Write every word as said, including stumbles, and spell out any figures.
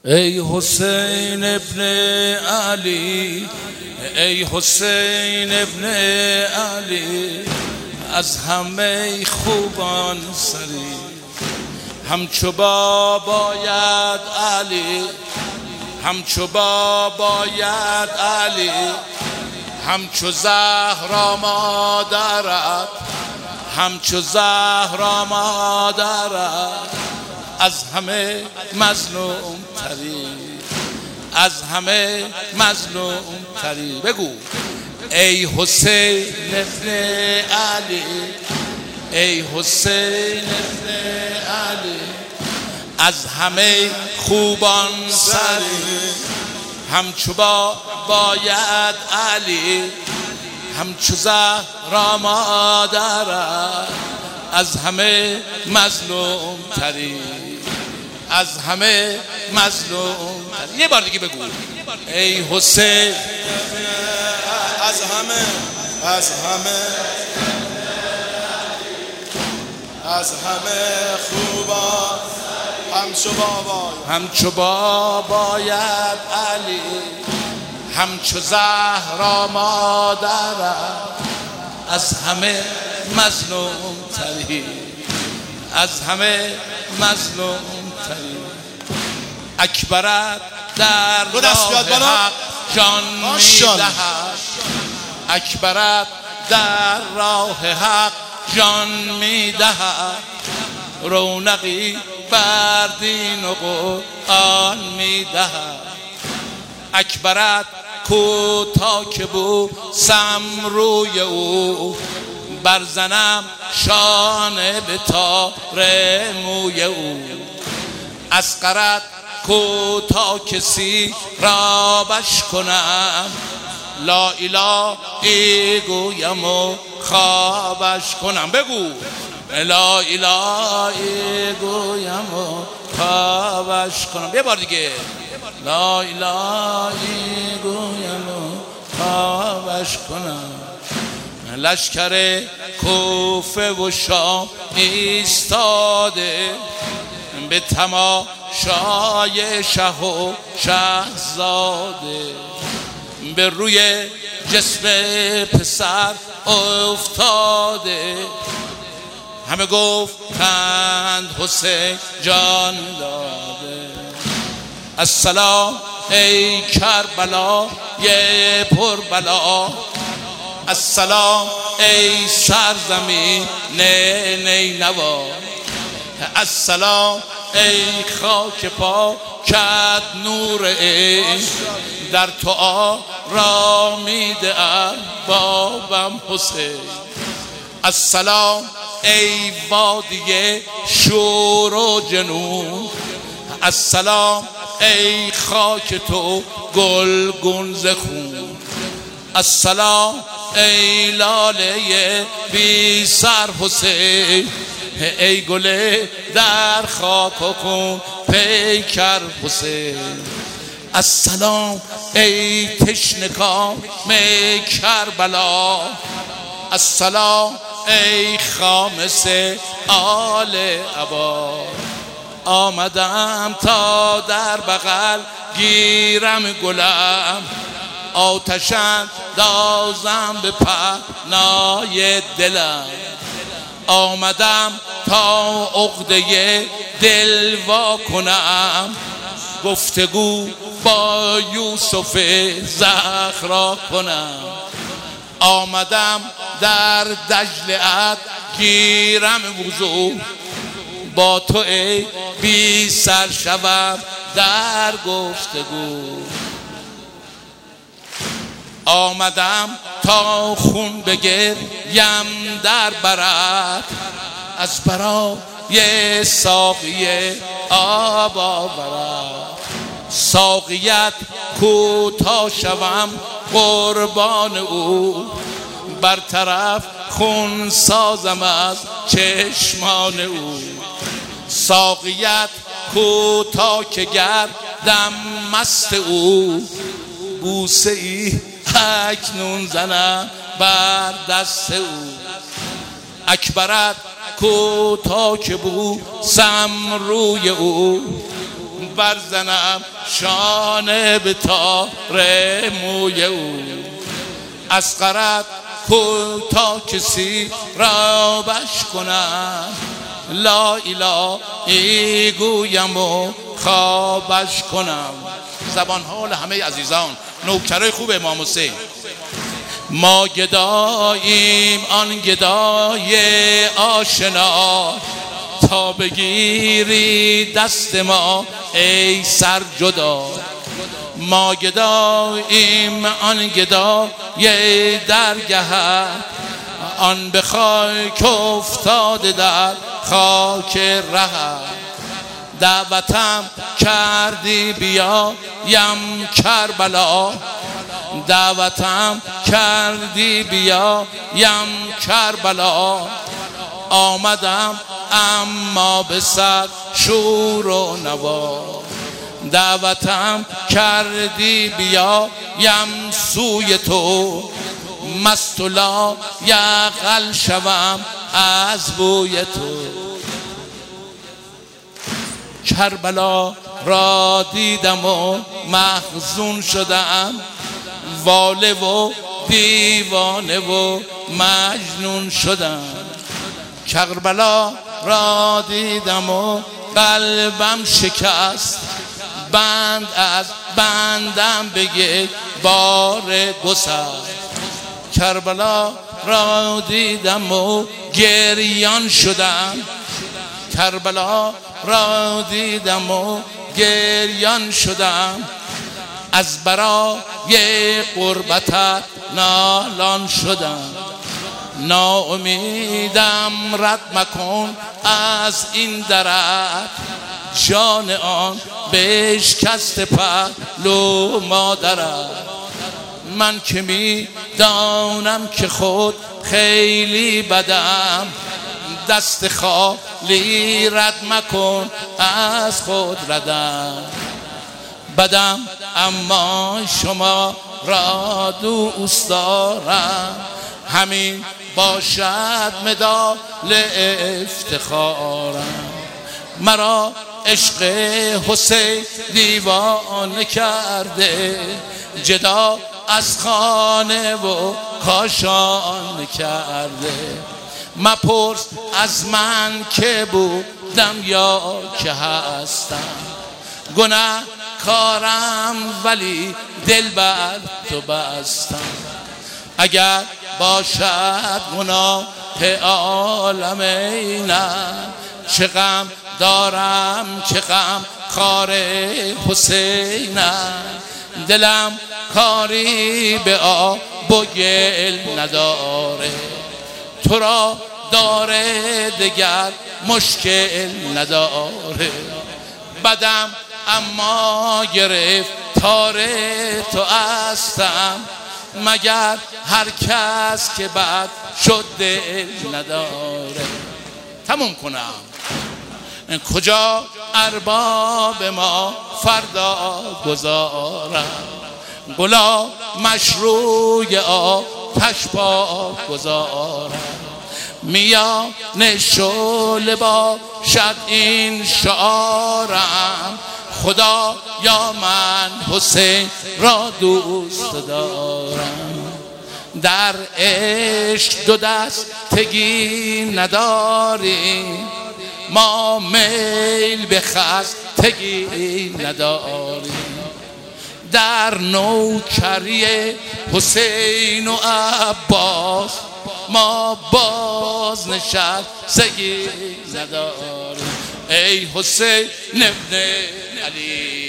ای حسین ابن علی، ای حسین ابن علی، از همه خوبان سری، همچو بابایت علی، همچو بابایت علی، همچو زهرا مادرت، همچو زهرا مادرت، از همه مظلوم تری، از همه مظلوم تری. بگو ای حسین ابن علی، ای حسین ابن علی، از همه خوبان سری، همچو بابایت علی، همچو زهرا مادرت، از همه مظلوم تری، از همه مظلوم تری. یه بار دیگه بگو ای حسین، از همه از همه از همه خوبان، همچو بابایت، همچو بابایت علی، همچو زهرا مادرت، از همه مظلوم تری، از همه مظلوم تری. اکبرت در راه حق جان میدهد، اکبرت در راه حق جان میدهد، رونقی بر دین و قرآن میدهد. اکبرت کوتا که بود سمروی او، برزنم شانه به تار موی او. اصغرت کوتا کسی رابش کنم، لا اله گویم و خوابش کنم. بگو لا اله گویم و خوابش کنم. یه بار دیگه لا اله گویم و خوابش کنم. لشکر کوفه و شام ایستاده، به تماشای شه و شهزاده، به روی جسم پسر افتاده، همه گفتند حسین جان داده. السلام ای کربلا یه پر بلا، السلام ای سرزمین نینوا، السلام ای خاک پاکت نور عشق، در تو آرامیده اربابم حسین. السلام ای وادی شور و جنون، السلام ای خاک تو گلگون ز خون، السلام ای لاله بی سر حسین، ای گل در خاک و خون پیکر حسین. السلام ای تشنکام کربلا، السلام ای خامس آل عبا. آمدم تا در بغل گیرم گلم، آتشن دازم به پهنای دلم. آمدم تا عقده دل وا کنم، گفتگو با یوسف زهرا کنم. آمدم در دجلت گیرم وضو، با تو ای بی سر شوم در گفتگو. آمدم تا خون بگریم در برات، از برای ساقی آب آورد. ساقیت کوتا شوم قربان او، برطرف خون سازم از چشمان او. ساقیت کوتا که گردم مست او، بوسه ای اکنون زنم بر دست او. اکبرت کوتا که بود سم روی او، برزنم شانه به تار موی او. از قرد کوتا کسی را بش کنم لا اله ای گویم و خوابش کنم. زبان حال همه عزیزان نوکرای خوب امام حسین. ما گداییم آن گدای آشنا تا بگیری دست ما ای سر جدا. ما گداییم آن گدای درگه آن به خاک افتاده در خاک ره. دعوتم کردی بیایم کربلا دعوتم کردی بیایم کربلا. آمدم اما به صد شور و نوا. دعوتم کردی بیایم سوی تو مست و لا یعقل شوم از بوی تو. کربلا را دیدم و محزون شدم واله و دیوانه و مجنون شدم. کربلا را دیدم و قلبم شکست بند از بندم به یک بار گسست. کربلا را دیدم و گریان شدم کربلا را دیدم و گریان شدم. از برای قربتت نالان شدم. ناامیدم رد مکن از این درت جان آن بشکست پهلو مادرت. من که می دانم که خود خیلی بدم دست خالی رد مکن از خود ردم. بدم اما شما را دوست دارم همین باشد مدال افتخارم. مرا عشق حسین دیوانه کرده جدا از خانه و کاشانه کرده. مپرس از من که بودم یا که هستم گناه کارم ولی دل بر تو بستم. اگر باشد گناه عالم اینم چه غم دارم که غم خار حسینم. دلم کاری به آب و گل نداره تو را داره دگر مشکل نداره. بدم اما گرفتار تو هستم مگر هر کس که بد شد دل نداره. تموم کنم. کجا ارباب ما فردا گذارم گلا مشروع آتش پاک گذارم. میان شعله باشد این شعارم خدا یا من حسین را دوست دارم. در عشق دو دستگی نداریم ما میل به خستگی نداریم. در نوکری حسین و عباس ما باز نشستگی نداریم. ای حسین ابن علی